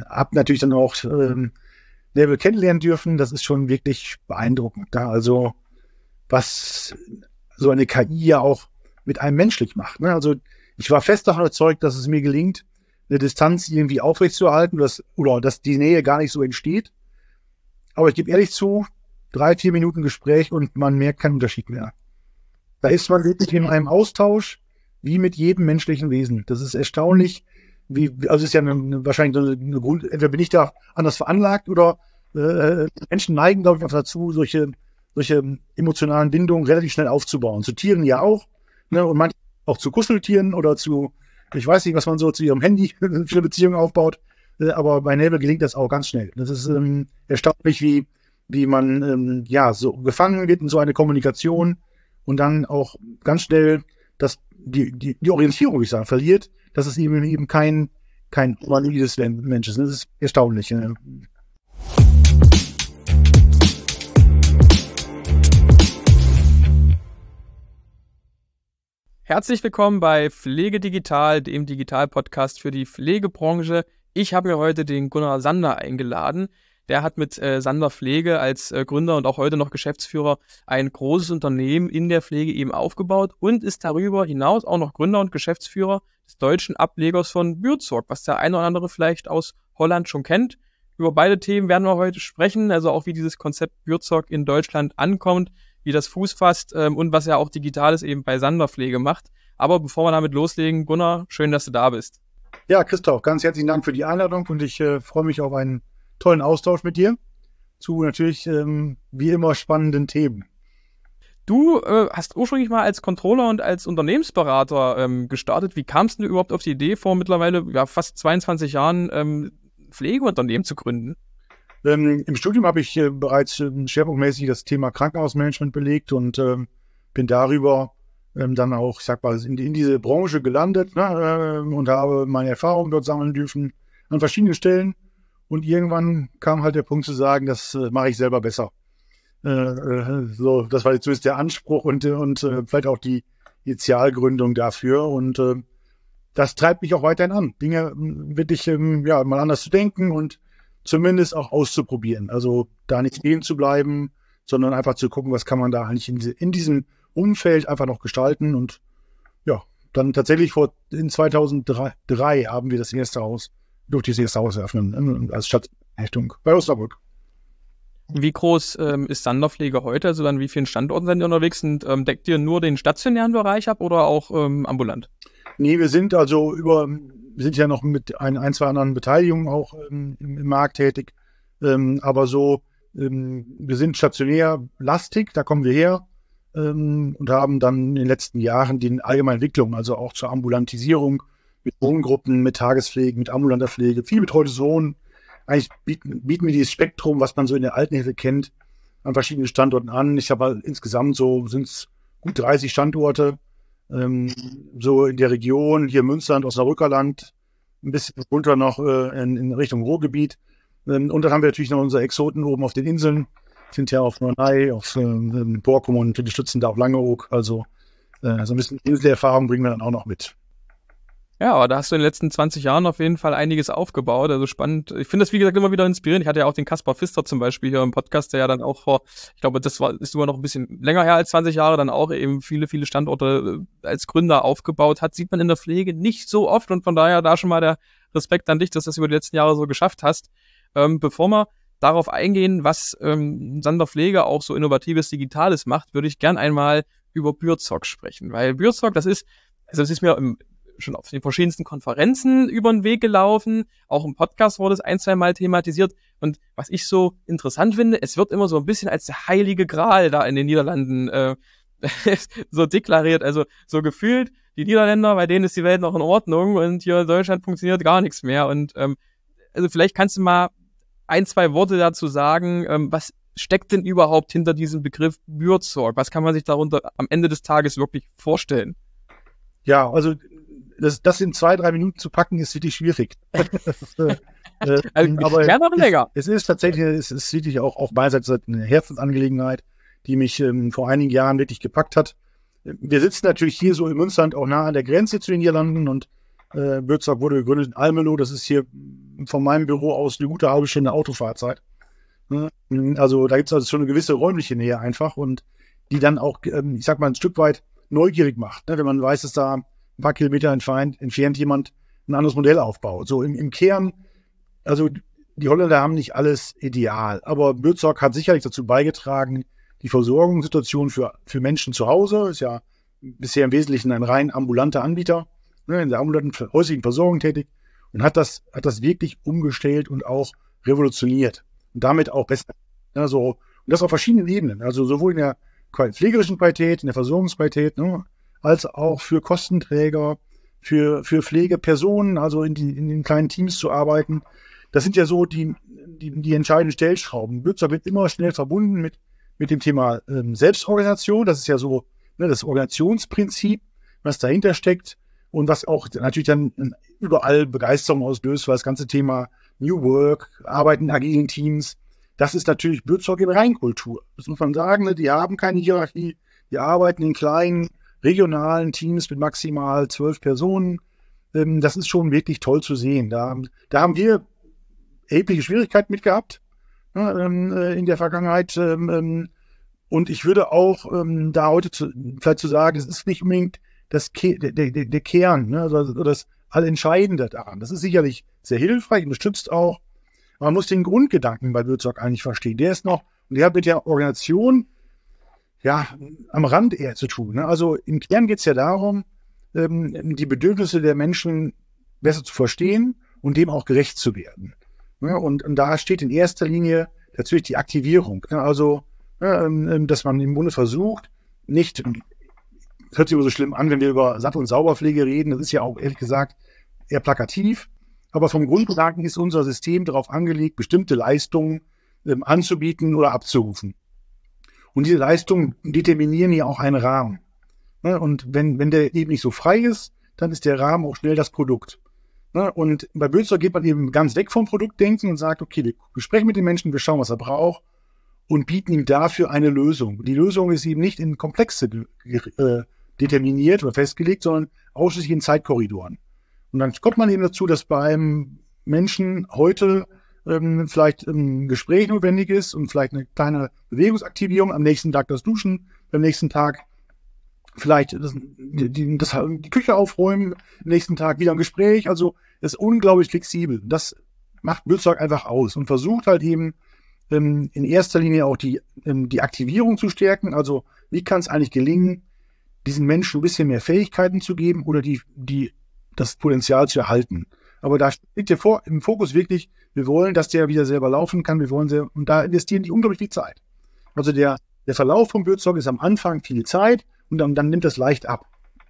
habe natürlich dann auch Neville kennenlernen dürfen. Das ist schon wirklich beeindruckend. Da also was so eine KI ja auch mit einem menschlich macht. Ne? Also ich war fest davon überzeugt, dass es mir gelingt, eine Distanz irgendwie aufrechtzuerhalten, dass die Nähe gar nicht so entsteht. Aber ich gebe ehrlich zu, 3-4 Minuten Gespräch und man merkt keinen Unterschied mehr. Da ist man wirklich in einem Austausch wie mit jedem menschlichen Wesen. Das ist erstaunlich, also ist ja wahrscheinlich eine Grund, entweder bin ich da anders veranlagt oder Menschen neigen, glaube ich, auch dazu, solche emotionalen Bindungen relativ schnell aufzubauen. Zu Tieren ja auch, ne, und manchmal auch zu Kuscheltieren oder ich weiß nicht, was man so zu ihrem Handy für eine Beziehung aufbaut, aber bei Neville gelingt das auch ganz schnell. Das ist erstaunlich, wie man so gefangen wird in so eine Kommunikation und dann auch ganz schnell die Orientierung, würde ich sagen, verliert, dass es eben kein humanoides Mensch ist. Das ist erstaunlich. Ne? Herzlich willkommen bei Pflege Digital, dem Digital-Podcast für die Pflegebranche. Ich habe mir heute den Gunnar Sander eingeladen. Der hat mit Sander Pflege als Gründer und auch heute noch Geschäftsführer ein großes Unternehmen in der Pflege eben aufgebaut und ist darüber hinaus auch noch Gründer und Geschäftsführer des deutschen Ablegers von Buurtzorg, was der eine oder andere vielleicht aus Holland schon kennt. Über beide Themen werden wir heute sprechen, also auch wie dieses Konzept Buurtzorg in Deutschland ankommt, wie das Fuß fasst und was ja auch Digitales eben bei Sander Pflege macht. Aber bevor wir damit loslegen, Gunnar, schön, dass du da bist. Ja, Christoph, ganz herzlichen Dank für die Einladung und ich freue mich auf einen tollen Austausch mit dir zu natürlich wie immer spannenden Themen. Du hast ursprünglich mal als Controller und als Unternehmensberater gestartet. Wie kamst du überhaupt auf die Idee, vor mittlerweile fast 22 Jahren Pflegeunternehmen zu gründen? Im Studium habe ich bereits schwerpunktmäßig das Thema Krankenhausmanagement belegt und bin darüber dann auch, ich sag mal, in diese Branche gelandet, ne, und habe meine Erfahrungen dort sammeln dürfen an verschiedenen Stellen. Und irgendwann kam halt der Punkt zu sagen, das mache ich selber besser. Das war zumindest der Anspruch und vielleicht auch die Initialgründung dafür. Und das treibt mich auch weiterhin an, Dinge wirklich mal anders zu denken und zumindest auch auszuprobieren. Also da nicht stehen zu bleiben, sondern einfach zu gucken, was kann man da eigentlich in diesem Umfeld einfach noch gestalten. Und ja, dann tatsächlich in 2003 haben wir das erste Haus eröffnen, als Stadteinrichtung bei Osnabrück. Wie groß ist Sander Pflege heute? Also an wie vielen Standorten seid ihr unterwegs? Und deckt ihr nur den stationären Bereich ab oder auch ambulant? Nee, wir sind ja noch mit ein, zwei anderen Beteiligungen auch im Markt tätig. Aber wir sind stationär lastig, da kommen wir her und haben dann in den letzten Jahren die allgemeine Entwicklung, also auch zur Ambulantisierung mit Wohngruppen, mit Tagespflege, mit ambulanter Pflege, viel betreutes Wohnen. Eigentlich bieten wir dieses Spektrum, was man so in der Altenhilfe kennt, an verschiedenen Standorten an. Ich habe insgesamt sind es gut 30 Standorte, so in der Region, hier Münsterland, Osnabrückerland, ein bisschen runter noch in Richtung Ruhrgebiet. Und dann haben wir natürlich noch unsere Exoten oben auf den Inseln, sind ja auf Norderney, auf Borkum und die stützen da auf Langeoog. Also so ein bisschen Inselerfahrung bringen wir dann auch noch mit. Ja, aber da hast du in den letzten 20 Jahren auf jeden Fall einiges aufgebaut, also spannend. Ich finde das, wie gesagt, immer wieder inspirierend. Ich hatte ja auch den Kaspar Pfister zum Beispiel hier im Podcast, der ja dann auch ich glaube, ist sogar noch ein bisschen länger her als 20 Jahre, dann auch eben viele, viele Standorte als Gründer aufgebaut hat. Sieht man in der Pflege nicht so oft und von daher da schon mal der Respekt an dich, dass du das über die letzten Jahre so geschafft hast. Bevor wir darauf eingehen, was Sander Pflege auch so innovatives Digitales macht, würde ich gern einmal über Buurtzorg sprechen, weil Buurtzorg, das ist mir schon auf den verschiedensten Konferenzen über den Weg gelaufen. Auch im Podcast wurde es 1-2 Mal thematisiert. Und was ich so interessant finde, es wird immer so ein bisschen als der heilige Gral da in den Niederlanden so deklariert. Also so gefühlt, die Niederländer, bei denen ist die Welt noch in Ordnung und hier in Deutschland funktioniert gar nichts mehr. Und also vielleicht kannst du mal 1-2 Worte dazu sagen, was steckt denn überhaupt hinter diesem Begriff Buurtzorg? Was kann man sich darunter am Ende des Tages wirklich vorstellen? Ja, also das in 2-3 Minuten zu packen, ist wirklich schwierig. Aber ja, noch länger. Es ist tatsächlich, wirklich auch beiderseits eine Herzensangelegenheit, die mich vor einigen Jahren wirklich gepackt hat. Wir sitzen natürlich hier so in Münsterland auch nah an der Grenze zu den Niederlanden und Bürzog wurde gegründet in Almelo. Das ist hier von meinem Büro aus eine gute halbe Stunde Autofahrzeit. Also da gibt es also schon eine gewisse räumliche Nähe einfach und die dann auch, ich sag mal, ein Stück weit neugierig macht, ne? Wenn man weiß, dass da ein paar Kilometer entfernt jemand ein anderes Modell aufbaut. So im Kern, also die Holländer haben nicht alles ideal, aber Bürzog hat sicherlich dazu beigetragen, die Versorgungssituation für Menschen zu Hause, ist ja bisher im Wesentlichen ein rein ambulanter Anbieter, ne, in der ambulanten häuslichen Versorgung tätig und hat das wirklich umgestellt und auch revolutioniert und damit auch besser. Also, und das auf verschiedenen Ebenen, also sowohl in der pflegerischen Qualität, in der Versorgungsqualität, ne, als auch für Kostenträger, für Pflegepersonen, also in den kleinen Teams zu arbeiten. Das sind ja so die entscheidenden Stellschrauben. Bürzog wird immer schnell verbunden mit dem Thema Selbstorganisation. Das ist ja so, ne, das Organisationsprinzip, was dahinter steckt und was auch natürlich dann überall Begeisterung auslöst, weil das ganze Thema New Work, Arbeiten in agilen Teams, das ist natürlich Bürzog in Reinkultur. Das muss man sagen, ne? Die haben keine Hierarchie, die arbeiten in kleinen, regionalen Teams mit maximal 12 Personen. Das ist schon wirklich toll zu sehen. Da haben wir erhebliche Schwierigkeiten mit gehabt, ne, in der Vergangenheit. Und ich würde auch da heute vielleicht zu sagen, es ist nicht unbedingt der Kern, ne, also das Allentscheidende daran. Das ist sicherlich sehr hilfreich, unterstützt auch. Man muss den Grundgedanken bei Bürzog eigentlich verstehen. Der ist noch, und der hat mit der Organisation ja am Rand eher zu tun. Ne? Also im Kern geht es ja darum, die Bedürfnisse der Menschen besser zu verstehen und dem auch gerecht zu werden. Ne? Und da steht in erster Linie natürlich die Aktivierung. Ne? Also, dass man im Grunde versucht, nicht, das hört sich immer so schlimm an, wenn wir über Satt- und Sauberpflege reden, das ist ja auch ehrlich gesagt eher plakativ, aber vom Grundgedanken ist unser System darauf angelegt, bestimmte Leistungen anzubieten oder abzurufen. Und diese Leistungen determinieren ja auch einen Rahmen. Ne? Und wenn der eben nicht so frei ist, dann ist der Rahmen auch schnell das Produkt. Ne? Und bei Bürzog geht man eben ganz weg vom Produktdenken und sagt, okay, wir sprechen mit den Menschen, wir schauen, was er braucht und bieten ihm dafür eine Lösung. Die Lösung ist eben nicht in Komplexe determiniert oder festgelegt, sondern ausschließlich in Zeitkorridoren. Und dann kommt man eben dazu, dass beim Menschen heute vielleicht ein Gespräch notwendig ist und vielleicht eine kleine Bewegungsaktivierung, am nächsten Tag das Duschen, beim nächsten Tag vielleicht die Küche aufräumen, am nächsten Tag wieder ein Gespräch. Also es ist unglaublich flexibel. Das macht Bürzog einfach aus und versucht halt eben in erster Linie auch die Aktivierung zu stärken. Also wie kann es eigentlich gelingen, diesen Menschen ein bisschen mehr Fähigkeiten zu geben oder das Potenzial zu erhalten. Aber da liegt im Fokus wirklich, wir wollen, dass der wieder selber laufen kann, und da investieren die unglaublich viel Zeit. Also der Verlauf vom Bürzog ist am Anfang viel Zeit und dann nimmt das leicht ab.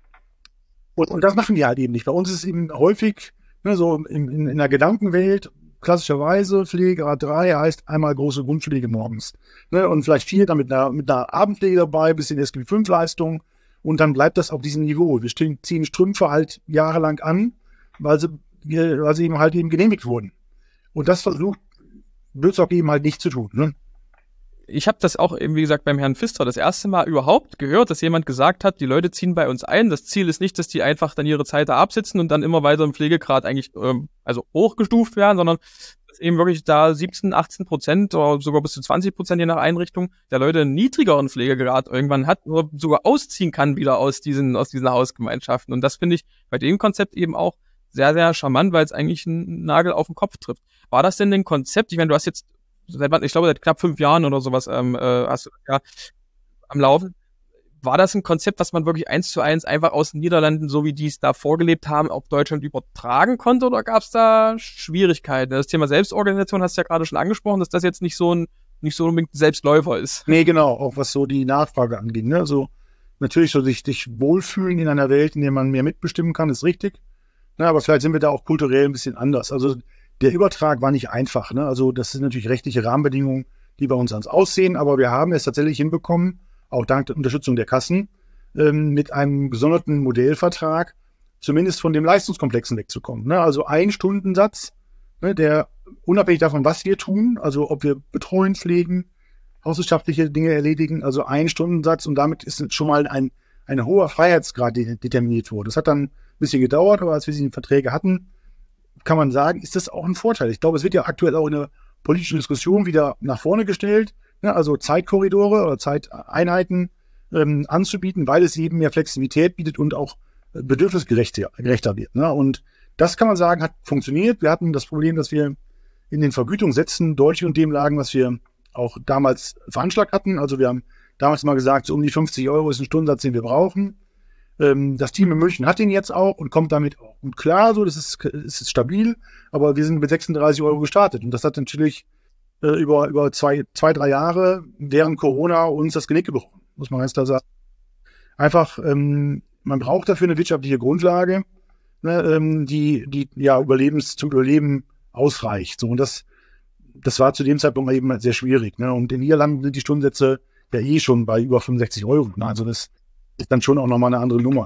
Und das machen die halt eben nicht. Bei uns ist es eben häufig, ne, so in der Gedankenwelt, klassischerweise Pflegegrad 3 heißt einmal große Grundpflege morgens. Ne, und vielleicht 4 dann mit einer Abendpflege dabei, bisschen SGB 5 Leistung. Und dann bleibt das auf diesem Niveau. Wir ziehen Strümpfe halt jahrelang an, weil sie eben halt eben genehmigt wurden. Und das versucht Bürzog eben halt nicht zu tun. Ne? Ich habe das auch eben, wie gesagt, beim Herrn Pfister das erste Mal überhaupt gehört, dass jemand gesagt hat, die Leute ziehen bei uns ein. Das Ziel ist nicht, dass die einfach dann ihre Zeit da absitzen und dann immer weiter im Pflegegrad eigentlich also hochgestuft werden, sondern dass eben wirklich da 17-18% oder sogar bis zu 20% je nach Einrichtung der Leute einen niedrigeren Pflegegrad irgendwann hat, oder sogar ausziehen kann wieder aus diesen Hausgemeinschaften. Und das finde ich bei dem Konzept eben auch sehr, sehr charmant, weil es eigentlich einen Nagel auf den Kopf trifft. War das denn ein Konzept? Ich meine, du hast jetzt ich glaube, seit knapp 5 Jahren oder sowas hast du ja am Laufen. War das ein Konzept, was man wirklich 1:1 einfach aus den Niederlanden, so wie die es da vorgelebt haben, auf Deutschland übertragen konnte, oder gab es da Schwierigkeiten? Das Thema Selbstorganisation hast du ja gerade schon angesprochen, dass das jetzt nicht so unbedingt ein Selbstläufer ist. Nee, genau, auch was so die Nachfrage angeht. Ne? Also natürlich so sich wohlfühlen in einer Welt, in der man mehr mitbestimmen kann, ist richtig. Ne? Aber vielleicht sind wir da auch kulturell ein bisschen anders. Also der Übertrag war nicht einfach. Ne? Also das sind natürlich rechtliche Rahmenbedingungen, die bei uns ans Aussehen, aber wir haben es tatsächlich hinbekommen, auch dank der Unterstützung der Kassen, mit einem gesonderten Modellvertrag zumindest von dem Leistungskomplexen wegzukommen. Ne? Also ein Stundensatz, ne, der unabhängig davon, was wir tun, also ob wir betreuen, pflegen, hauswirtschaftliche Dinge erledigen, also ein Stundensatz, und damit ist schon mal ein hoher Freiheitsgrad determiniert worden. Das hat dann bisschen gedauert, aber als wir die Verträge hatten, kann man sagen, ist das auch ein Vorteil. Ich glaube, es wird ja aktuell auch in der politischen Diskussion wieder nach vorne gestellt, ne, also Zeitkorridore oder Zeiteinheiten anzubieten, weil es eben mehr Flexibilität bietet und auch bedürfnisgerechter wird. Ne? Und das kann man sagen, hat funktioniert. Wir hatten das Problem, dass wir in den Vergütungssätzen deutlich unter dem lagen, was wir auch damals veranschlagt hatten. Also wir haben damals mal gesagt, so um die 50 Euro ist ein Stundensatz, den wir brauchen. Das Team in München hat den jetzt auch und kommt damit auch gut klar, so, das ist stabil, aber wir sind mit 36 Euro gestartet und das hat natürlich über zwei, 3 Jahre während Corona uns das Genick gebrochen, muss man ganz klar sagen. Einfach, man braucht dafür eine wirtschaftliche Grundlage, ne, die ja zum Überleben ausreicht. So, und das war zu dem Zeitpunkt eben sehr schwierig. Ne? Und in den Niederlanden sind die Stundensätze ja eh schon bei über 65 Euro. Ne? Also das ist dann schon auch nochmal eine andere Nummer.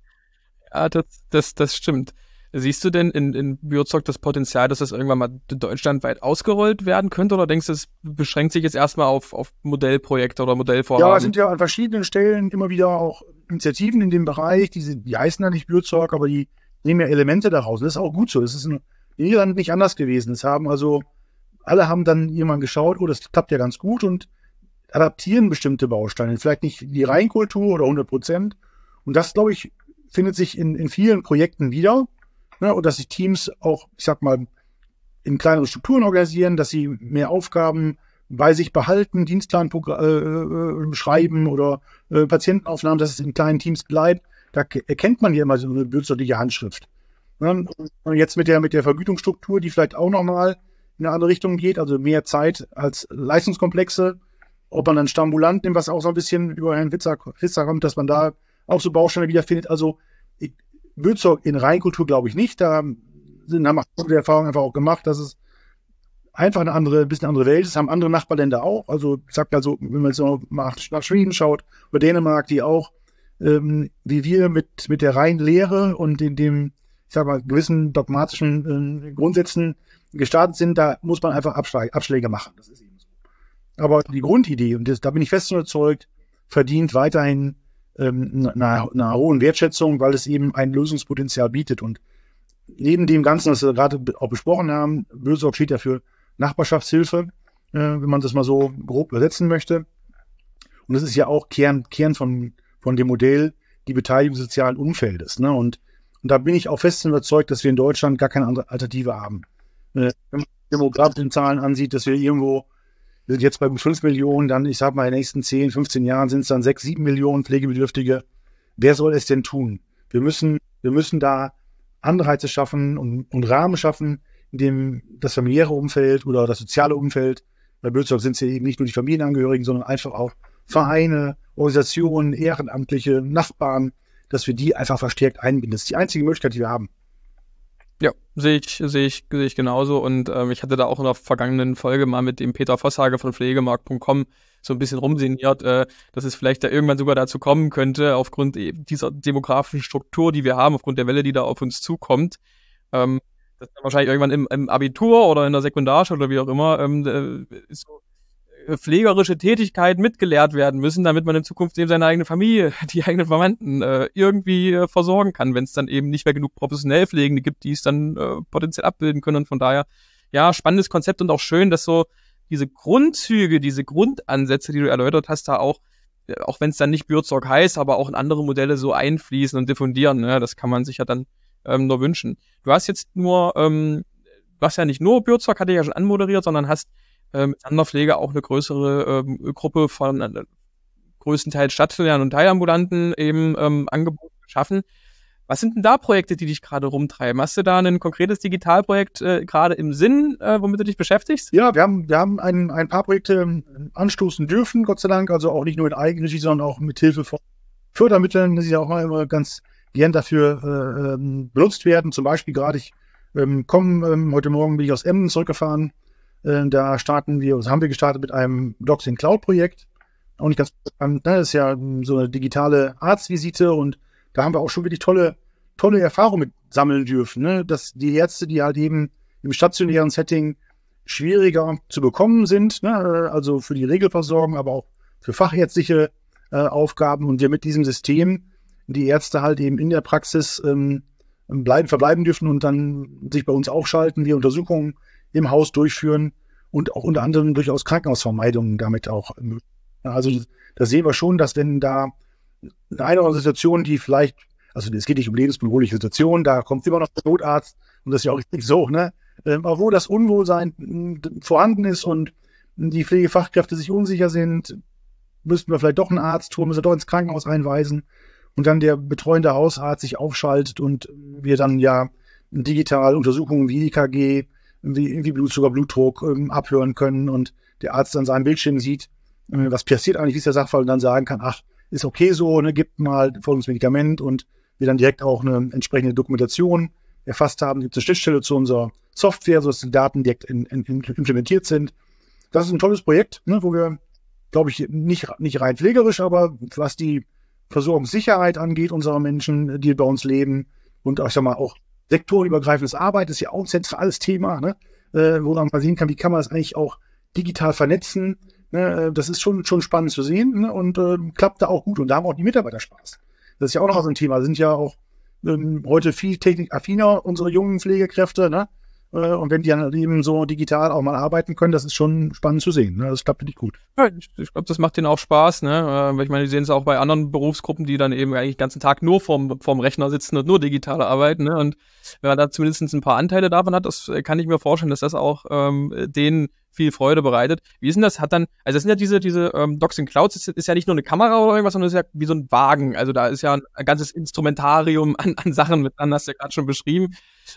Ja, das stimmt. Siehst du denn in Bürsorg das Potenzial, dass das irgendwann mal deutschlandweit ausgerollt werden könnte? Oder denkst du, es beschränkt sich jetzt erstmal auf Modellprojekte oder Modellvorhaben? Ja, es sind ja an verschiedenen Stellen immer wieder auch Initiativen in dem Bereich, die heißen ja nicht Bürsorg, aber die nehmen ja Elemente daraus. Und das ist auch gut so. Das ist in den Niederlanden nicht anders gewesen. Alle haben dann irgendwann geschaut, oh, das klappt ja ganz gut und adaptieren bestimmte Bausteine. Vielleicht nicht die Reinkultur oder 100%. Und das, glaube ich, findet sich in vielen Projekten wieder. Ne? Und dass sich Teams auch, ich sag mal, in kleineren Strukturen organisieren, dass sie mehr Aufgaben bei sich behalten, Dienstplan schreiben oder Patientenaufnahmen, dass es in kleinen Teams bleibt. Da erkennt man ja immer so eine bürgerliche Handschrift. Ne? Und jetzt mit der Vergütungsstruktur, die vielleicht auch nochmal in eine andere Richtung geht, also mehr Zeit als Leistungskomplexe, ob man dann Stambulant nimmt, was auch so ein bisschen über Herrn Witzer kommt, dass man da auch so Bausteine wiederfindet. Also Bürsorg in Reinkultur glaube ich nicht. Da haben die Erfahrung einfach auch gemacht, dass es einfach ein bisschen andere Welt ist. Das haben andere Nachbarländer auch. Also ich sag also, wenn man jetzt noch nach Schweden schaut oder Dänemark, die auch wie wir mit der reinen Lehre und dem, ich sag mal, gewissen dogmatischen Grundsätzen gestartet sind, da muss man einfach Abschläge machen. Das ist eben so. Aber die Grundidee, und da bin ich fest überzeugt, verdient weiterhin einer hohen Wertschätzung, weil es eben ein Lösungspotenzial bietet. Und neben dem Ganzen, was wir gerade auch besprochen haben, Bürsorg steht ja für Nachbarschaftshilfe, wenn man das mal so grob übersetzen möchte. Und das ist ja auch Kern von dem Modell, die Beteiligung des sozialen Umfeldes. Ne? Und da bin ich auch fest überzeugt, dass wir in Deutschland gar keine andere Alternative haben. Wenn man demografische Zahlen ansieht, dass wir sind jetzt bei 5 Millionen, dann, ich sag mal, in den nächsten 10, 15 Jahren sind es dann 6, 7 Millionen Pflegebedürftige. Wer soll es denn tun? Wir müssen da Anreize schaffen und Rahmen schaffen, in dem das familiäre Umfeld oder das soziale Umfeld, bei Bürsorg sind es ja eben nicht nur die Familienangehörigen, sondern einfach auch Vereine, Organisationen, Ehrenamtliche, Nachbarn, dass wir die einfach verstärkt einbinden. Das ist die einzige Möglichkeit, die wir haben. Ja, sehe ich genauso. Und ich hatte da auch in der vergangenen Folge mal mit dem Peter Vosshage von Pflegemarkt.com so ein bisschen rumsinniert, dass es vielleicht da irgendwann sogar dazu kommen könnte, aufgrund eben dieser demografischen Struktur, die wir haben, aufgrund der Welle, die da auf uns zukommt, dass dann wahrscheinlich irgendwann im Abitur oder in der Sekundarschule oder wie auch immer so pflegerische Tätigkeiten mitgelehrt werden müssen, damit man in Zukunft eben seine eigene Familie, die eigenen Verwandten irgendwie versorgen kann, wenn es dann eben nicht mehr genug professionell Pflegende gibt, die es dann potenziell abbilden können. Und von daher, ja, spannendes Konzept und auch schön, dass so diese Grundzüge, diese Grundansätze, die du erläutert hast, da auch wenn es dann nicht Bürsorg heißt, aber auch in andere Modelle so einfließen und diffundieren. Ne? Das kann man sich ja dann nur wünschen. Du hast jetzt ja nicht nur Bürsorg, hatte ich ja schon anmoderiert, sondern hast mit Anderpflege auch eine größere Gruppe von größtenteils stationären und Teilambulanten eben Angebote geschaffen. Was sind denn da Projekte, die dich gerade rumtreiben? Hast du da ein konkretes Digitalprojekt gerade im Sinn, womit du dich beschäftigst? Ja, wir haben ein paar Projekte anstoßen dürfen, Gott sei Dank, also auch nicht nur in Eigenregie, sondern auch mit Hilfe von Fördermitteln, die ja auch immer ganz gern dafür benutzt werden. Zum Beispiel gerade, heute Morgen bin ich aus Emmen zurückgefahren. Da haben wir gestartet mit einem Docs in Cloud Projekt. Auch nicht ganz bekannt, ne? Das ist ja so eine digitale Arztvisite und da haben wir auch schon wirklich tolle Erfahrungen mit sammeln dürfen, ne? Dass die Ärzte, die halt eben im stationären Setting schwieriger zu bekommen sind, ne? Also für die Regelversorgung, aber auch für fachärztliche Aufgaben und wir mit diesem System die Ärzte halt eben in der Praxis verbleiben dürfen und dann sich bei uns aufschalten, wir Untersuchungen im Haus durchführen und auch unter anderem durchaus Krankenhausvermeidungen damit auch. Also da sehen wir schon, dass wenn da eine oder andere Situation, die vielleicht, also es geht nicht um lebensbedrohliche Situationen, da kommt immer noch der Notarzt und das ist ja auch richtig so, ne? Aber wo das Unwohlsein vorhanden ist und die Pflegefachkräfte sich unsicher sind, müssten wir vielleicht doch einen Arzt tun, müssen wir doch ins Krankenhaus einweisen und dann der betreuende Hausarzt sich aufschaltet und wir dann ja digital Untersuchungen wie EKG, wie Blutzucker, Blutdruck abhören können und der Arzt dann seinen Bildschirm sieht, was passiert eigentlich, wie ist der Sachverhalt und dann sagen kann, ach, ist okay so, ne, gibt mal folgendes Medikament und wir dann direkt auch eine entsprechende Dokumentation erfasst haben, gibt es eine Schnittstelle zu unserer Software, sodass die Daten direkt implementiert sind. Das ist ein tolles Projekt, ne, wo wir, glaube ich, nicht rein pflegerisch, aber was die Versorgungssicherheit angeht unserer Menschen, die bei uns leben und ich sag mal auch sektorübergreifendes Arbeit ist ja auch ein zentrales Thema, ne, wo man mal sehen kann, wie kann man das eigentlich auch digital vernetzen. Ne, das ist schon spannend zu sehen, ne, und klappt da auch gut und da haben auch die Mitarbeiter Spaß. Das ist ja auch noch so ein Thema. Sind ja auch heute viel technikaffiner, unsere jungen Pflegekräfte, ne? Und wenn die dann eben so digital auch mal arbeiten können, das ist schon spannend zu sehen. Ne? Das klappt wirklich gut. Ja, ich glaube, das macht denen auch Spaß, ne? Weil ich meine, die sehen es auch bei anderen Berufsgruppen, die dann eben eigentlich den ganzen Tag nur vorm Rechner sitzen und nur digital arbeiten, ne? Und wenn man da zumindest ein paar Anteile davon hat, das kann ich mir vorstellen, dass das auch denen viel Freude bereitet. Wie ist denn das? Also das sind ja diese Docs in Clouds, ist ja nicht nur eine Kamera oder irgendwas, sondern ist ja wie so ein Wagen. Also da ist ja ein ganzes Instrumentarium an Sachen mit dran, hast du ja gerade schon beschrieben.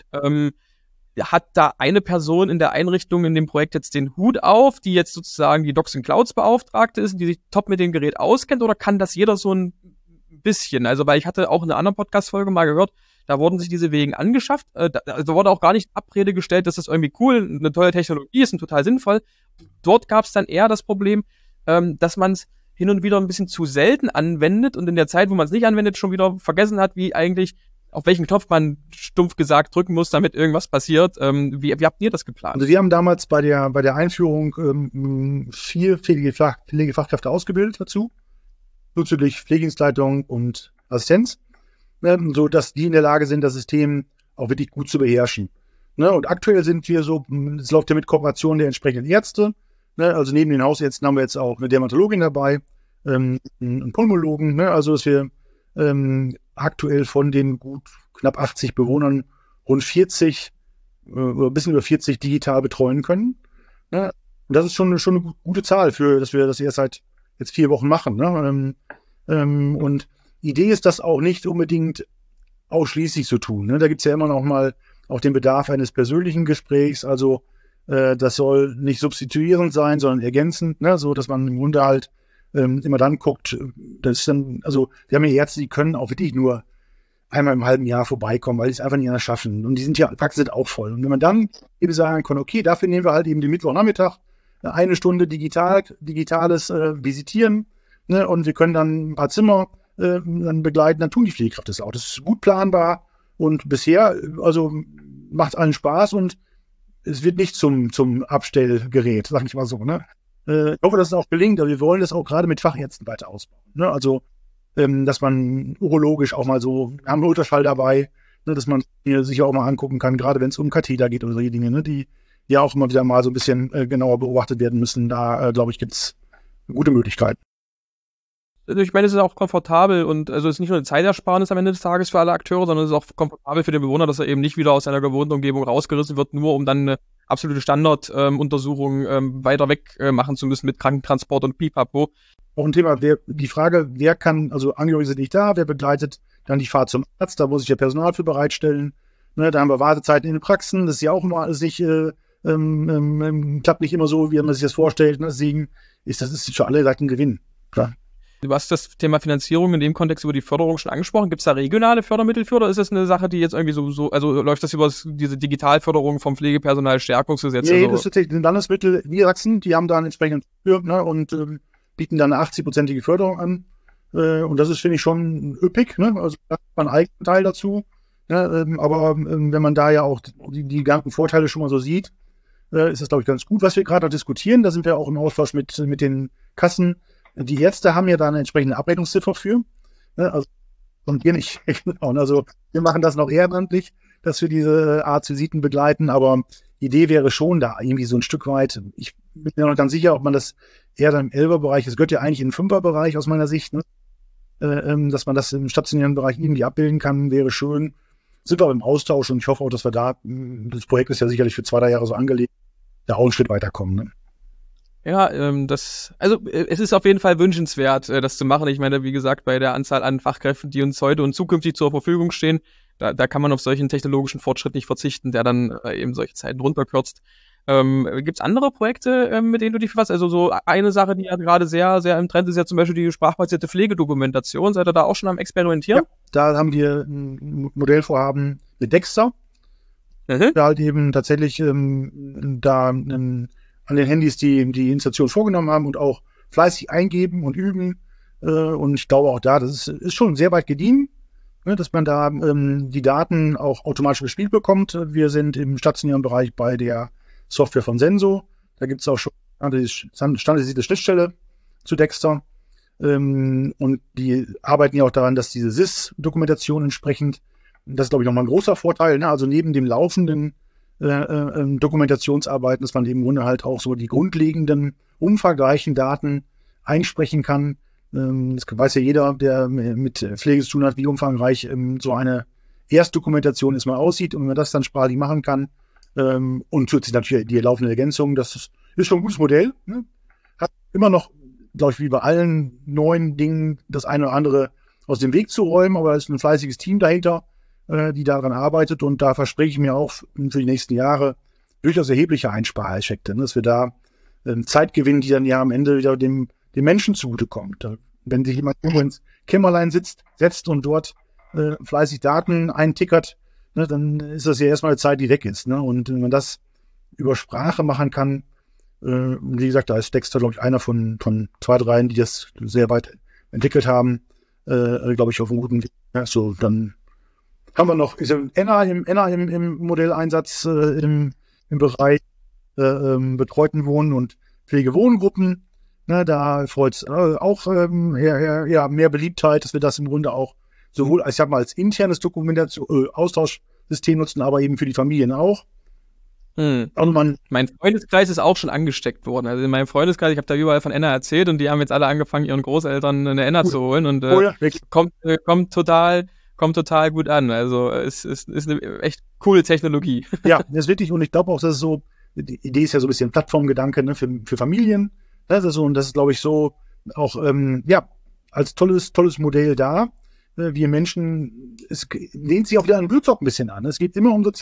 Hat da eine Person in der Einrichtung in dem Projekt jetzt den Hut auf, die jetzt sozusagen die Docs in Clouds Beauftragte ist, die sich top mit dem Gerät auskennt, oder kann das jeder so ein bisschen? Also, weil ich hatte auch in einer anderen Podcast-Folge mal gehört, da wurden sich diese Wegen angeschafft, da wurde auch gar nicht Abrede gestellt, dass das irgendwie cool, eine tolle Technologie ist und total sinnvoll. Dort gab es dann eher das Problem, dass man es hin und wieder ein bisschen zu selten anwendet und in der Zeit, wo man es nicht anwendet, schon wieder vergessen hat, wie eigentlich auf welchen Knopf man stumpf gesagt drücken muss, damit irgendwas passiert. Wie habt ihr das geplant? Also wir haben damals bei der Einführung 4 Pflegefachkräfte ausgebildet dazu, zuzüglich Pflegedienstleitung und Assistenz, ne, so dass die in der Lage sind, das System auch wirklich gut zu beherrschen. Ne, und aktuell sind wir so, es läuft ja mit Kooperation der entsprechenden Ärzte, ne, also neben den Hausärzten haben wir jetzt auch eine Dermatologin dabei, einen Pulmologen, ne, also dass wir aktuell von den gut knapp 80 Bewohnern rund 40, ein bisschen über 40 digital betreuen können. Ne? Und das ist schon eine gute Zahl dass wir das erst seit jetzt 4 Wochen machen. Ne? Und die Idee ist, das auch nicht unbedingt ausschließlich zu tun. Ne? Da gibt es ja immer noch mal auch den Bedarf eines persönlichen Gesprächs. Also das soll nicht substituierend sein, sondern ergänzend, ne? So dass man im Grunde halt immer dann guckt, das ist dann, also wir haben ja Ärzte, die können auch wirklich nur einmal im halben Jahr vorbeikommen, weil die es einfach nicht anders schaffen. Und die sind ja, Praxen sind auch voll. Und wenn man dann eben sagen kann, okay, dafür nehmen wir halt eben den Mittwochnachmittag eine Stunde digitales Visitieren, ne, und wir können dann ein paar Zimmer dann begleiten, dann tun die Pflegekräfte das auch. Das ist gut planbar und bisher, also macht allen Spaß und es wird nicht zum Abstellgerät, sag ich mal so, ne. Ich hoffe, dass es auch gelingt, aber wir wollen das auch gerade mit Fachärzten weiter ausbauen. Ne? Also, dass man urologisch auch mal so, wir haben einen Ultraschall dabei, ne, dass man sich auch mal angucken kann, gerade wenn es um Katheter geht oder solche Dinge, ne, die ja auch immer wieder mal so ein bisschen genauer beobachtet werden müssen. Da, glaube ich, gibt es gute Möglichkeiten. Ich meine, es ist auch komfortabel und also es ist nicht nur eine Zeitersparnis am Ende des Tages für alle Akteure, sondern es ist auch komfortabel für den Bewohner, dass er eben nicht wieder aus seiner gewohnten Umgebung rausgerissen wird, nur um dann eine absolute Standarduntersuchung weiter weg machen zu müssen mit Krankentransport und Pipapo. Auch ein Thema, die Frage, wer kann, also Angehörige sind nicht da, wer begleitet dann die Fahrt zum Arzt, da muss ich ja Personal für bereitstellen. Ne, da haben wir Wartezeiten in den Praxen, das ist ja auch immer alles nicht, klappt nicht immer so, wie man sich das vorstellt. Ne? Deswegen ist das für alle Seiten ein Gewinn. Klar. Du hast das Thema Finanzierung in dem Kontext über die Förderung schon angesprochen. Gibt es da regionale Fördermittel für oder ist das eine Sache, die jetzt irgendwie so also läuft das über diese Digitalförderung vom Pflegepersonalstärkungsgesetz? Nee, das ist tatsächlich ein Landesmittel Niedersachsen, die haben da einen entsprechenden für, ne, und bieten dann eine 80-prozentige Förderung an. Und das ist, finde ich, schon üppig, ne? Also da hat man einen eigenen Teil dazu. Ne? Aber wenn man da ja auch die ganzen Vorteile schon mal so sieht, ist das, glaube ich, ganz gut. Was wir gerade diskutieren, da sind wir auch im Austausch mit den Kassen. Die Ärzte haben ja da eine entsprechende Abrechnungsziffer für. Ne? Also Und wir nicht. Genau. Also wir machen das noch ehrenamtlich, dass wir diese Art Visiten begleiten, aber die Idee wäre schon da, irgendwie so ein Stück weit. Ich bin mir noch ganz sicher, ob man das eher dann im Elfer-Bereich, es gehört ja eigentlich in den Fünfer-Bereich aus meiner Sicht, ne? Dass man das im stationären Bereich irgendwie abbilden kann, wäre schön. Sind wir aber im Austausch und ich hoffe auch, dass wir da, das Projekt ist ja sicherlich für 2-3 Jahre so angelegt, da auch einen Schritt weiterkommen. Ne? Ja, es ist auf jeden Fall wünschenswert, das zu machen. Ich meine, wie gesagt, bei der Anzahl an Fachkräften, die uns heute und zukünftig zur Verfügung stehen, da kann man auf solchen technologischen Fortschritt nicht verzichten, der dann eben solche Zeiten runterkürzt. Gibt's andere Projekte, mit denen du dich befasst? Also so eine Sache, die ja gerade sehr, sehr im Trend ist, ja zum Beispiel die sprachbasierte Pflegedokumentation. Seid ihr da auch schon am Experimentieren? Ja, da haben wir ein Modellvorhaben mit Dexter. Wir halt eben tatsächlich an den Handys die Installation vorgenommen haben und auch fleißig eingeben und üben. Und ich glaube auch da, das ist schon sehr weit gediehen, ne, dass man da die Daten auch automatisch gespielt bekommt. Wir sind im stationären Bereich bei der Software von Senso. Da gibt es auch schon eine standardisierte Schnittstelle zu Dexter. Und die arbeiten ja auch daran, dass diese SIS-Dokumentation entsprechend, das ist, glaube ich, nochmal ein großer Vorteil, ne? Also neben dem laufenden Dokumentationsarbeiten, dass man im Grunde halt auch so die grundlegenden, umfangreichen Daten einsprechen kann. Das weiß ja jeder, der mit Pflege zu tun hat, wie umfangreich so eine Erstdokumentation erstmal aussieht. Und wenn man das dann sprachlich machen kann, und zusätzlich natürlich die laufende Ergänzung, das ist schon ein gutes Modell. Ne? Hat immer noch, glaube ich, wie bei allen neuen Dingen das eine oder andere aus dem Weg zu räumen, aber es ist ein fleißiges Team dahinter, die daran arbeitet, und da verspreche ich mir auch für die nächsten Jahre durchaus erhebliche Einspareffekte, ne? Dass wir da Zeit gewinnen, die dann ja am Ende wieder dem Menschen zugutekommt. Wenn sich jemand irgendwo ins Kämmerlein setzt und dort fleißig Daten eintickert, ne, dann ist das ja erstmal eine Zeit, die weg ist. Ne? Und wenn man das über Sprache machen kann, wie gesagt, da ist Dexter, glaube ich, einer von 2, 3, die das sehr weit entwickelt haben, glaube ich, auf einem guten Weg. Ja, so, dann haben wir noch Enna im Modelleinsatz im Bereich betreuten Wohnen und Pflegewohngruppen. Ne, da freut es auch mehr Beliebtheit, dass wir das im Grunde auch sowohl als internes Austauschsystem nutzen, aber eben für die Familien auch. Also mein Freundeskreis ist auch schon angesteckt worden. Also in meinem Freundeskreis, ich habe da überall von Enna erzählt und die haben jetzt alle angefangen, ihren Großeltern eine Enna zu holen und kommt total gut an. Also es ist eine echt coole Technologie. Ja, das ist wirklich, und ich glaube auch, dass es so, die Idee ist ja so ein bisschen Plattformgedanke, ne, für Familien. Das ist so, und das ist, glaube ich, so auch als tolles Modell da. Wir Menschen, es lehnt sich auch wieder an Blutzock ein bisschen an. Es geht immer um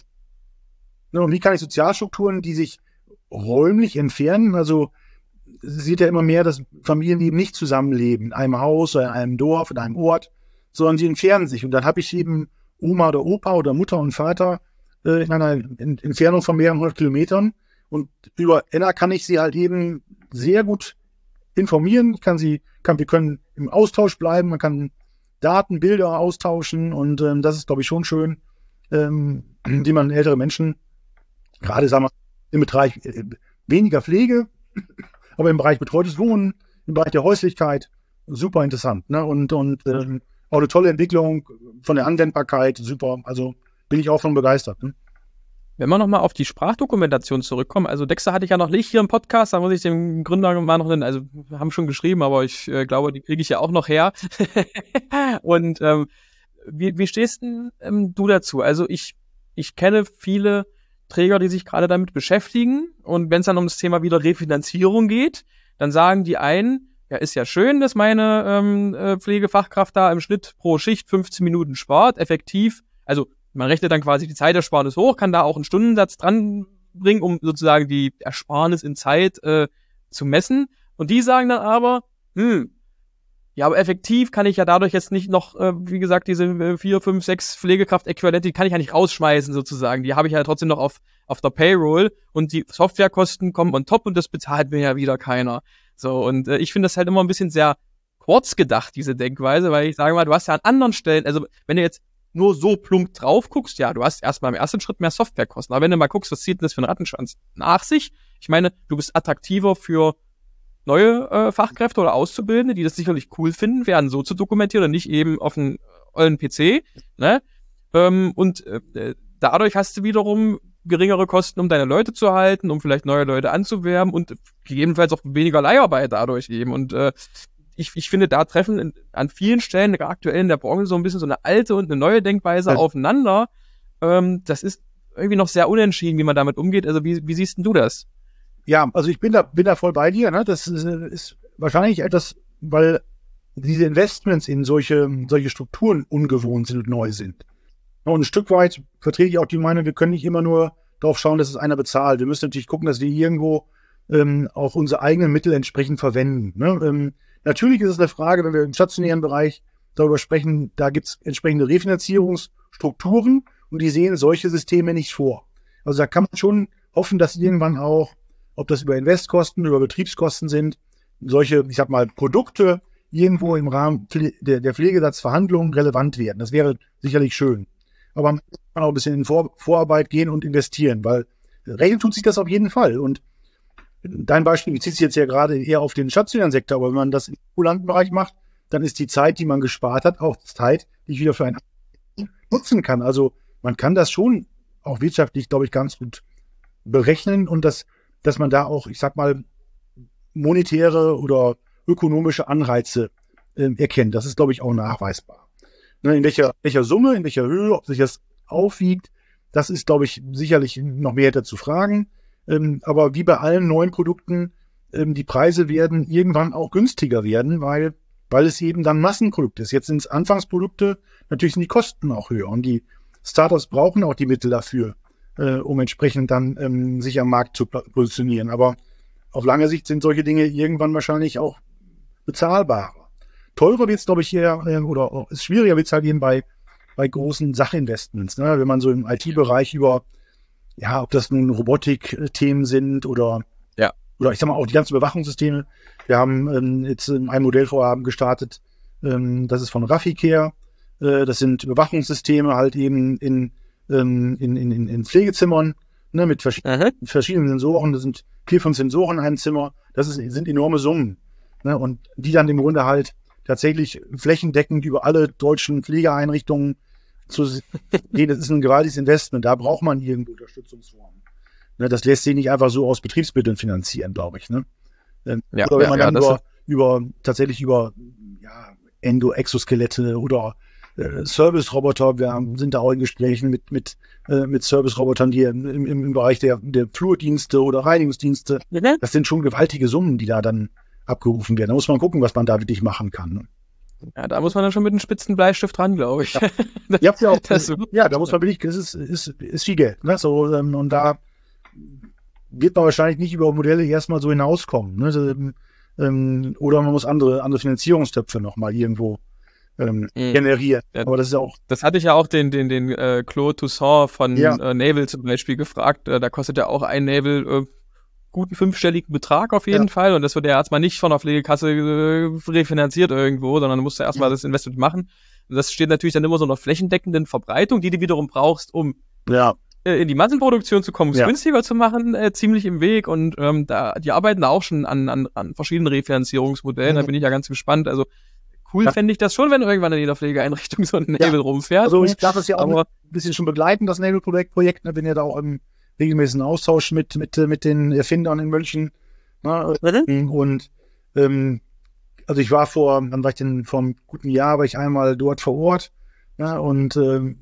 und wie kann ich Sozialstrukturen, die sich räumlich entfernen, also es sieht ja immer mehr, dass Familien eben nicht zusammenleben, in einem Haus oder in einem Dorf, in einem Ort, sondern die entfernen sich. Und dann habe ich eben Oma oder Opa oder Mutter und Vater in einer Entfernung von mehreren 100 Kilometern. Und über Enna kann ich sie halt eben sehr gut informieren. Wir können im Austausch bleiben, man kann Daten, Bilder austauschen, und das ist, glaube ich, schon schön, wie man ältere Menschen, gerade sagen wir im Bereich weniger Pflege, aber im Bereich betreutes Wohnen, im Bereich der Häuslichkeit, super interessant. Ne? Und auch eine tolle Entwicklung von der Anwendbarkeit, super. Also bin ich auch von begeistert. Ne? Wenn wir nochmal auf die Sprachdokumentation zurückkommen, also Dexter hatte ich ja noch nicht hier im Podcast, da muss ich dem Gründer mal noch also wir haben schon geschrieben, aber ich glaube, die kriege ich ja auch noch her. Und wie stehst denn du dazu? Also ich kenne viele Träger, die sich gerade damit beschäftigen, und wenn es dann um das Thema wieder Refinanzierung geht, dann sagen die einen, ja, ist ja schön, dass meine Pflegefachkraft da im Schnitt pro Schicht 15 Minuten spart, effektiv, also man rechnet dann quasi die Zeitersparnis hoch, kann da auch einen Stundensatz dran bringen, um sozusagen die Ersparnis in Zeit zu messen. Und die sagen dann aber, ja, aber effektiv kann ich ja dadurch jetzt nicht noch, wie gesagt, diese 4, 5, 6 Pflegekraft-Äquivalente, die kann ich ja nicht rausschmeißen sozusagen. Die habe ich ja trotzdem noch auf der Payroll, und die Softwarekosten kommen on top und das bezahlt mir ja wieder keiner. So, und ich finde das halt immer ein bisschen sehr kurz gedacht, diese Denkweise, weil ich sage mal, du hast ja an anderen Stellen, also wenn du jetzt nur so plump drauf guckst, ja, du hast erstmal im ersten Schritt mehr Softwarekosten. Aber wenn du mal guckst, was zieht denn das für einen Rattenschwanz nach sich? Ich meine, du bist attraktiver für neue Fachkräfte oder Auszubildende, die das sicherlich cool finden, werden so zu dokumentieren und nicht eben auf ollen PC, ne? Dadurch hast du wiederum geringere Kosten, um deine Leute zu halten, um vielleicht neue Leute anzuwerben und gegebenenfalls auch weniger Leiharbeit dadurch eben. Und ich finde, da treffen an vielen Stellen aktuell in der Branche so ein bisschen so eine alte und eine neue Denkweise aufeinander. Das ist irgendwie noch sehr unentschieden, wie man damit umgeht. Also wie siehst denn du das? Ja, also ich bin da voll bei dir. Ne? Das ist wahrscheinlich etwas, weil diese Investments in solche Strukturen ungewohnt sind und neu sind. Und ein Stück weit vertrete ich auch die Meinung, wir können nicht immer nur darauf schauen, dass es einer bezahlt. Wir müssen natürlich gucken, dass wir irgendwo auch unsere eigenen Mittel entsprechend verwenden. Ne? Natürlich ist es eine Frage, wenn wir im stationären Bereich darüber sprechen, da gibt es entsprechende Refinanzierungsstrukturen und die sehen solche Systeme nicht vor. Also da kann man schon hoffen, dass irgendwann auch, ob das über Investkosten, über Betriebskosten sind, solche, ich sag mal, Produkte irgendwo im Rahmen der Pflegesatzverhandlungen relevant werden. Das wäre sicherlich schön. Aber man kann auch ein bisschen in Vorarbeit gehen und investieren, weil regeln tut sich das auf jeden Fall. Und dein Beispiel bezieht sich jetzt ja gerade eher auf den stationären Sektor, aber wenn man das im ambulanten Bereich macht, dann ist die Zeit, die man gespart hat, auch Zeit, die ich wieder für einen nutzen kann. Also man kann das schon auch wirtschaftlich, glaube ich, ganz gut berechnen und dass man da auch, ich sag mal, monetäre oder ökonomische Anreize erkennt. Das ist, glaube ich, auch nachweisbar. Ne, in welcher Summe, in welcher Höhe, ob sich das aufwiegt, das ist, glaube ich, sicherlich noch mehr dazu fragen. Aber wie bei allen neuen Produkten, die Preise werden irgendwann auch günstiger werden, weil es eben dann Massenprodukt ist. Jetzt sind es Anfangsprodukte, natürlich sind die Kosten auch höher und die Startups brauchen auch die Mittel dafür, um entsprechend dann sich am Markt zu positionieren. Aber auf lange Sicht sind solche Dinge irgendwann wahrscheinlich auch bezahlbarer. Teurer wird es, glaube ich, eher, oder ist schwieriger wird es halt eben bei großen Sachinvestments. Ne? Wenn man so im IT-Bereich über, ja, ob das nun Robotik-Themen sind oder ich sag mal auch die ganzen Überwachungssysteme. Wir haben jetzt ein Modellvorhaben gestartet, das ist von Rafficare. Das sind Überwachungssysteme halt eben in Pflegezimmern, ne, mit verschiedenen Sensoren. Das sind 4, 5 Sensoren in einem Zimmer. Sind enorme Summen. Ne, und die dann im Grunde halt tatsächlich flächendeckend über alle deutschen Pflegeeinrichtungen zu sehen. Das ist ein gewaltiges Investment. Da braucht man irgendwo Unterstützungsformen. Ne, das lässt sich nicht einfach so aus Betriebsmitteln finanzieren, glaube ich. Ne? Oder wenn man dann über Endo-Exoskelette oder Service-Roboter, wir sind da auch in Gesprächen mit Service-Robotern, die im Bereich der Flurdienste oder Reinigungsdienste, das sind schon gewaltige Summen, die da dann abgerufen werden. Da muss man gucken, was man da wirklich machen kann. Ne? Ja, da muss man dann schon mit einem spitzen Bleistift ran, glaube ich. Da muss man wirklich, das ist viel Geld. Ne? So, und da wird man wahrscheinlich nicht über Modelle erstmal so hinauskommen. Ne? Oder man muss andere Finanzierungstöpfe nochmal irgendwo generieren. Ja, aber das ist ja auch. Das hatte ich ja auch den Claude Toussaint von Naval zum Beispiel gefragt. Da kostet ja auch ein Naval guten 5-stelligen Betrag auf jeden Fall. Und das wird ja erstmal nicht von der Pflegekasse refinanziert irgendwo, sondern du musst ja erstmal das Investment machen. Und das steht natürlich dann immer so einer flächendeckenden Verbreitung, die du wiederum brauchst, um in die Massenproduktion zu kommen, es günstiger zu machen, ziemlich im Weg. Und die arbeiten da auch schon an verschiedenen Refinanzierungsmodellen. Da bin ich ja ganz gespannt. Also cool fände ich das schon, wenn irgendwann in jeder Pflegeeinrichtung so ein Naval rumfährt. Also ich darf das ja auch ein bisschen schon begleiten, das Naval-Projekt. Bin ja da auch im regelmäßigen Austausch mit den Erfindern in München. Ne? Und also ich war vor einem guten Jahr, war ich einmal dort vor Ort, und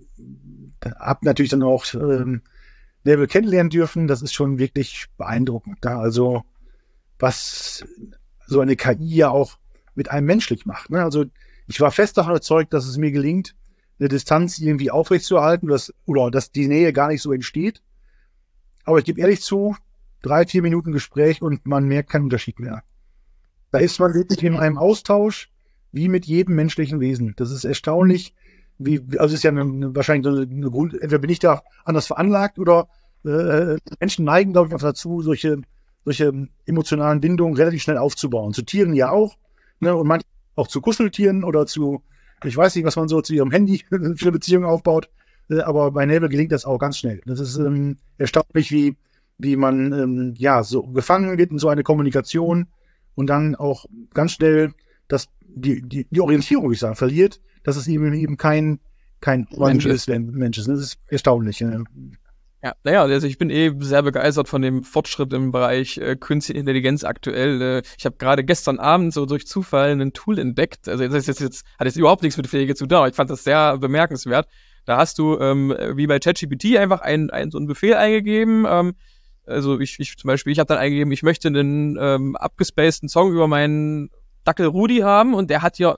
habe natürlich dann auch Naval kennenlernen dürfen. Das ist schon wirklich beeindruckend. Da also was so eine KI ja auch mit einem menschlich macht. Ne? Also ich war fest davon überzeugt, dass es mir gelingt, eine Distanz irgendwie aufrechtzuerhalten, oder dass die Nähe gar nicht so entsteht. Aber ich gebe ehrlich zu, 3, 4 Minuten Gespräch und man merkt keinen Unterschied mehr. Da ist man wirklich in einem Austausch wie mit jedem menschlichen Wesen. Das ist erstaunlich. Also ist ja wahrscheinlich eine Grund, entweder bin ich da anders veranlagt oder Menschen neigen, glaube ich, einfach dazu, solche emotionalen Bindungen relativ schnell aufzubauen. Zu Tieren ja auch, ne, und manchmal auch zu Kuscheltieren oder zu, ich weiß nicht, was man so zu ihrem Handy für eine Beziehung aufbaut. Aber bei Naval gelingt das auch ganz schnell. Das ist erstaunlich, wie man so gefangen wird in so eine Kommunikation und dann auch ganz schnell die Orientierung, würde ich sagen, verliert, dass es eben kein Mensch ist. Mensch ist. Das ist erstaunlich. Ja. Ja, naja, also ich bin sehr begeistert von dem Fortschritt im Bereich Künstliche Intelligenz aktuell. Ich habe gerade gestern Abend so durch Zufall ein Tool entdeckt. Also das ist jetzt hat jetzt überhaupt nichts mit Pflege zu tun, aber ich fand das sehr bemerkenswert. Da hast du wie bei ChatGPT einfach so einen Befehl eingegeben. Also ich zum Beispiel, ich habe dann eingegeben, ich möchte einen abgespaceden Song über meinen Dackel Rudi haben und der hat ja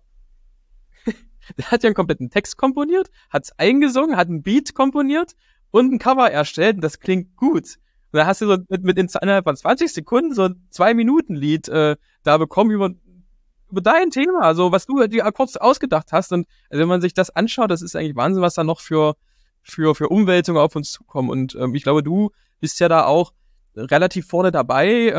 einen kompletten Text komponiert, hat's eingesungen, hat einen Beat komponiert und ein Cover erstellt und das klingt gut. Und da hast du so innerhalb von 20 Sekunden so ein 2-Minuten-Lied da bekommen über dein Thema, also was du dir kurz ausgedacht hast. Und also wenn man sich das anschaut, das ist eigentlich Wahnsinn, was da noch für Umwälzungen auf uns zukommen. Und ich glaube, du bist ja da auch relativ vorne dabei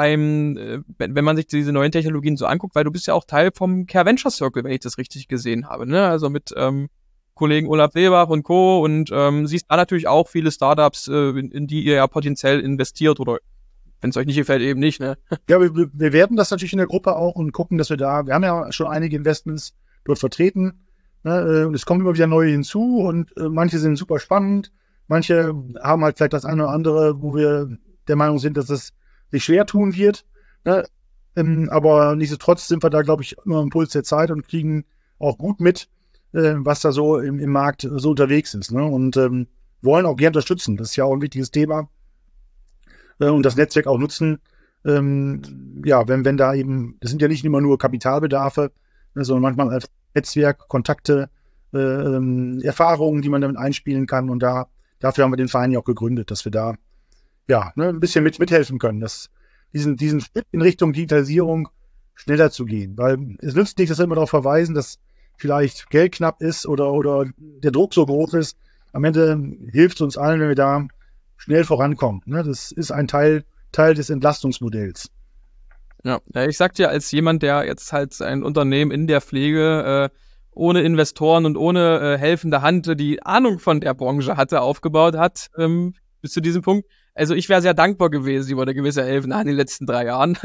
wenn man sich diese neuen Technologien so anguckt, weil du bist ja auch Teil vom Care Venture Circle, wenn ich das richtig gesehen habe, ne? Also mit Kollegen Olaf Seebach und Co. Und siehst da natürlich auch viele Startups, in die ihr ja potenziell investiert oder wenn es euch nicht gefällt, eben nicht, ne? Ja, wir werden das natürlich in der Gruppe auch und gucken, dass wir haben ja schon einige Investments dort vertreten, ne? Und es kommen immer wieder neue hinzu und manche sind super spannend, manche haben halt vielleicht das eine oder andere, wo wir der Meinung sind, dass es sich schwer tun wird, ne? Aber nichtsdestotrotz sind wir da, glaube ich, immer im Puls der Zeit und kriegen auch gut mit, was da so im Markt so unterwegs ist, ne? Und wollen auch gerne unterstützen. Das ist ja auch ein wichtiges Thema. Und das Netzwerk auch nutzen. Ja, wenn da eben, das sind ja nicht immer nur Kapitalbedarfe, ne, sondern manchmal als Netzwerk, Kontakte, Erfahrungen, die man damit einspielen kann. Und dafür haben wir den Verein ja auch gegründet, dass wir da ein bisschen mithelfen können, diesen Schritt in Richtung Digitalisierung schneller zu gehen. Weil es nützt nicht, dass wir immer darauf verweisen, dass vielleicht Geld knapp ist oder der Druck so groß ist. Am Ende hilft es uns allen, wenn wir da schnell vorankommen. Ne? Das ist ein Teil des Entlastungsmodells. Ja, ich sag dir, als jemand, der jetzt halt ein Unternehmen in der Pflege ohne Investoren und ohne helfende Hand die Ahnung von der Branche aufgebaut hat, bis zu diesem Punkt. Also ich wäre sehr dankbar gewesen über eine gewisse helfende Hand in den letzten 3 Jahren.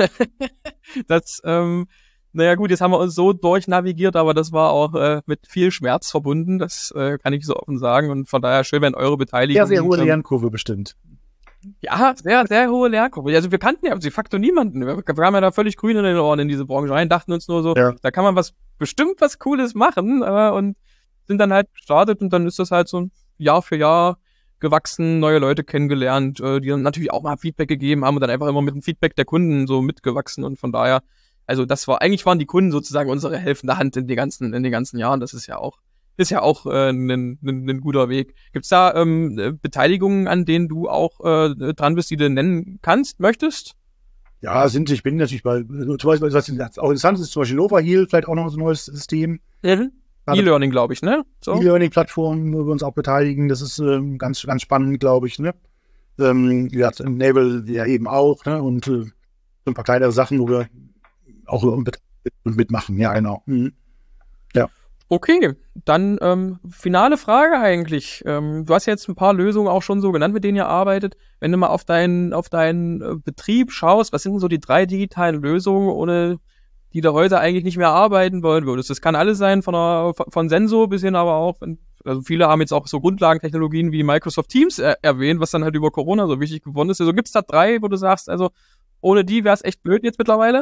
Naja gut, jetzt haben wir uns so durchnavigiert, aber das war auch mit viel Schmerz verbunden, das kann ich so offen sagen und von daher schön, wenn eure Beteiligung... Ja, sehr hohe Lernkurve bestimmt. Ja, sehr, sehr hohe Lernkurve. Also wir kannten ja de facto niemanden. Wir haben ja da völlig grün in den Ohren in diese Branche rein, dachten uns nur so, da kann man bestimmt was Cooles machen und sind dann halt gestartet und dann ist das halt so Jahr für Jahr gewachsen, neue Leute kennengelernt, die dann natürlich auch mal Feedback gegeben haben und dann einfach immer mit dem Feedback der Kunden so mitgewachsen und von daher, also eigentlich waren die Kunden sozusagen unsere helfende Hand in den ganzen Jahren. Das ist ja auch ein guter Weg. Gibt's da Beteiligungen, an denen du auch dran bist, die du nennen möchtest? Ja, ich bin natürlich zum Beispiel, was auch interessant ist, zum Beispiel Nova Heal, vielleicht auch noch so ein neues System. Mhm. E-Learning, glaube ich, ne? So. E-Learning-Plattform, wo wir uns auch beteiligen, das ist ganz, ganz spannend, glaube ich, ne? Enable ja eben auch, ne? Und so ein paar kleinere Sachen, wo wir auch mitmachen, ja, genau. Mhm. Ja. Okay, dann finale Frage eigentlich. Du hast jetzt ein paar Lösungen auch schon so genannt, mit denen ihr arbeitet. Wenn du mal auf deinen Betrieb schaust, was sind denn so die 3 digitalen Lösungen, ohne die du heute eigentlich nicht mehr arbeiten wollen würdest? Das kann alles sein, von Sensor bis hin aber auch, also viele haben jetzt auch so Grundlagentechnologien wie Microsoft Teams erwähnt, was dann halt über Corona so wichtig geworden ist. Also gibt's da 3, wo du sagst, also ohne die wäre es echt blöd jetzt mittlerweile?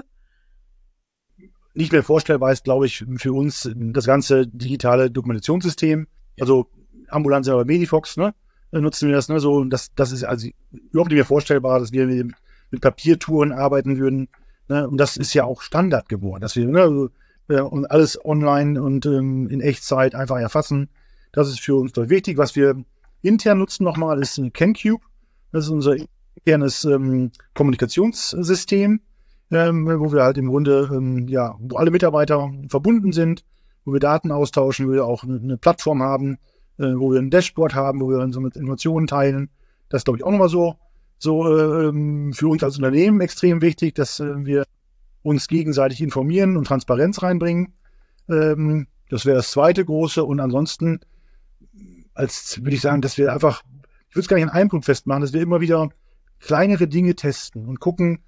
Nicht mehr vorstellbar ist, glaube ich, für uns das ganze digitale Dokumentationssystem. Also Ambulanz oder Medifox, ne, nutzen wir das, ne, so, das ist also überhaupt nicht mehr vorstellbar, dass wir mit Papiertouren arbeiten würden, ne, und das ist ja auch Standard geworden, dass wir, ne, und alles online und in Echtzeit einfach erfassen. Das ist für uns doch wichtig. Was wir intern nutzen nochmal, ist ein CanCube. Das ist unser internes Kommunikationssystem, wo wir halt im Grunde, wo alle Mitarbeiter verbunden sind, wo wir Daten austauschen, wo wir auch eine Plattform haben, wo wir ein Dashboard haben, wo wir unsere Informationen teilen. Das ist, glaube ich, auch nochmal so für uns als Unternehmen extrem wichtig, dass wir uns gegenseitig informieren und Transparenz reinbringen. Das wäre das zweite große. Und ansonsten, würde ich sagen, dass wir einfach, ich würde es gar nicht an einem Punkt festmachen, dass wir immer wieder kleinere Dinge testen und gucken,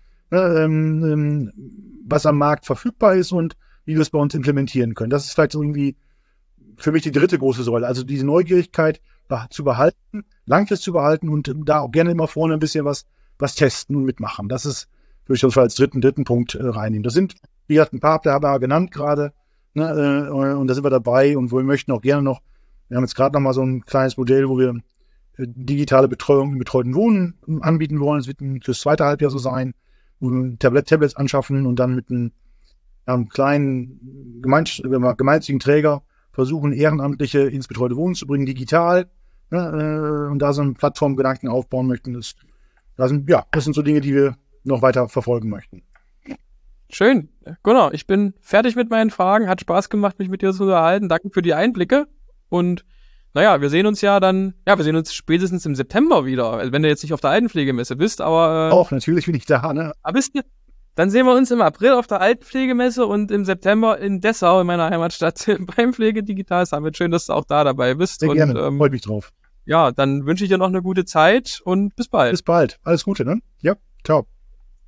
was am Markt verfügbar ist und wie wir es bei uns implementieren können. Das ist vielleicht irgendwie für mich die dritte große Säule. Also diese Neugierigkeit zu behalten, langfristig zu behalten und da auch gerne immer vorne ein bisschen was testen und mitmachen. Das ist, würde ich das als dritten Punkt reinnehmen. Das sind, wie gesagt, ein paar haben wir genannt gerade, ne, und da sind wir dabei und wir möchten auch gerne noch, wir haben jetzt gerade noch mal so ein kleines Modell, wo wir digitale Betreuung im betreuten Wohnen anbieten wollen. Es wird fürs zweite Halbjahr so sein, und Tablets anschaffen und dann mit einem kleinen gemeinnützigen Träger versuchen, Ehrenamtliche ins betreute Wohnen zu bringen, digital, ne, und da so einen Plattformgedanken aufbauen möchten. Das sind so Dinge, die wir noch weiter verfolgen möchten. Schön. Genau, ich bin fertig mit meinen Fragen. Hat Spaß gemacht, mich mit dir zu unterhalten. Danke für die Einblicke. Und naja, wir sehen uns spätestens im September wieder. Also wenn du jetzt nicht auf der Altenpflegemesse bist, aber... Auch, natürlich bin ich da, ne? Aber bist du... Dann sehen wir uns im April auf der Altenpflegemesse und im September in Dessau, in meiner Heimatstadt, beim Pflege Digital Summit. Schön, dass du auch da dabei bist. Sehr gerne, freut mich drauf. Ja, dann wünsche ich dir noch eine gute Zeit und bis bald. Bis bald. Alles Gute, ne? Ja, ciao.